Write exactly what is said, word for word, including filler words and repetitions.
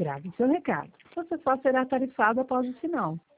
Grave seu recado. Você só será tarifado após o sinal.